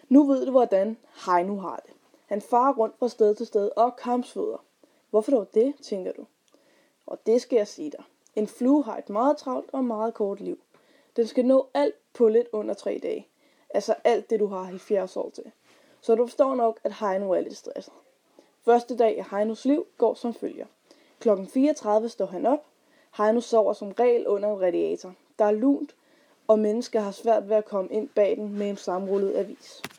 Nu ved du, hvordan Heino har det. Han farer rundt fra sted til sted og kampsveder. Hvorfor dog det, tænker du? Og det skal jeg sige dig. En flue har et meget travlt og meget kort liv. Den skal nå alt på lidt under 3 dage. Altså alt det, du har 70 år til. Så du forstår nok, at Heino er lidt stresset. Første dag af Heinos liv går som følger. Klokken 34 står han op. Heino sover som regel under en radiator. Der er lunt, og mennesker har svært ved at komme ind bag den med en sammenrullet avis.